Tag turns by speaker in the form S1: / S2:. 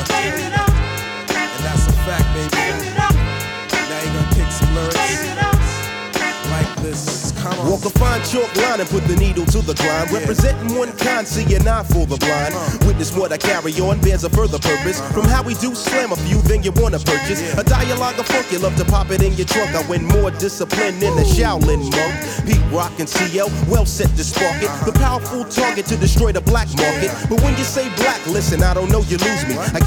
S1: And that's a fact, baby. Now you gonna kick some lyrics like this. Come on.
S2: Walk a fine chalk line and put the needle to the grind. Representing one kind, see an eye for the blind. Witness what I carry on, bears a further purpose. From how we do slam a few, then you wanna purchase a dialogue of funk, you love to pop it in your trunk. I win more discipline than a Shaolin monk. Pete Rock and CL, well set to spark it. The powerful target to destroy the black market. But when you say black, listen, I don't know, you lose me.